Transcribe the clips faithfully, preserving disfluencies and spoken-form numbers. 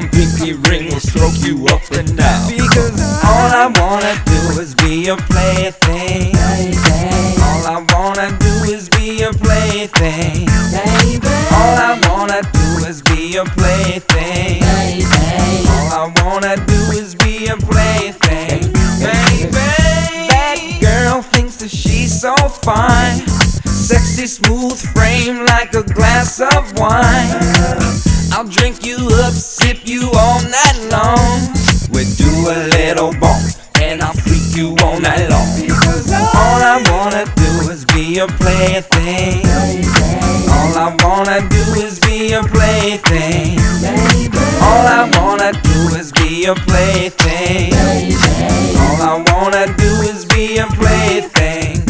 pinky ring will stroke you up and down. Because all I wanna do is be a plaything. All I wanna do is be a plaything. All I wanna do is be a plaything. All I wanna do is be a plaything. Baby, that girl thinks that she's so fine. Sexy, smooth frame like a glass of wine. I'll drink you up, sip you all night long. We do a little bump and I'll freak you all night long. Because all I wanna do is be a plaything. All I wanna do is be a plaything. All I wanna do is be a plaything. All I wanna do is be a plaything.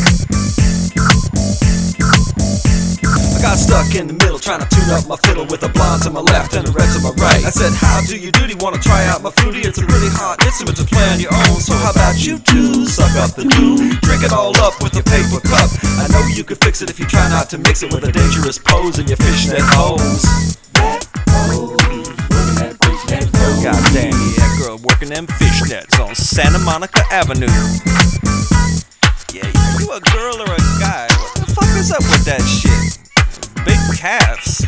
I got stuck in the middle trying to tune up my fiddle with a blonde to my left and a red to my right. I said, how do you do? Do you wanna try out my fruity? It's a really hot instrument to play on your own. So how about you two suck up the dew, drink it all up with a paper cup. I know you could fix it if you try not to mix it with a dangerous pose in your fishnet hose. God damn, yeah, girl working them fishnets on Santa Monica Avenue. Yeah, you a girl or a guy? What the fuck is up with that shit? Big calves.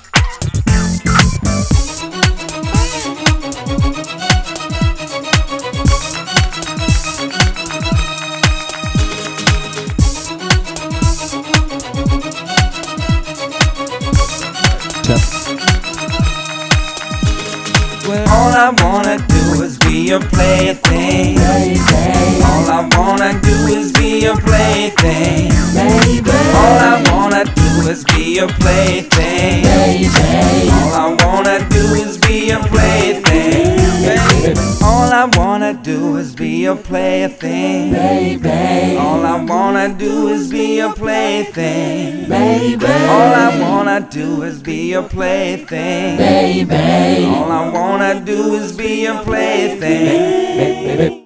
Well, all I wanna do is be a plaything. All I wanna do is be a plaything. All I wanna do is be a plaything. All I wanna do is be a plaything. All I wanna do is be a plaything. All I wanna do is be a plaything. All I wanna do is be a plaything. All I wanna do is be a plaything.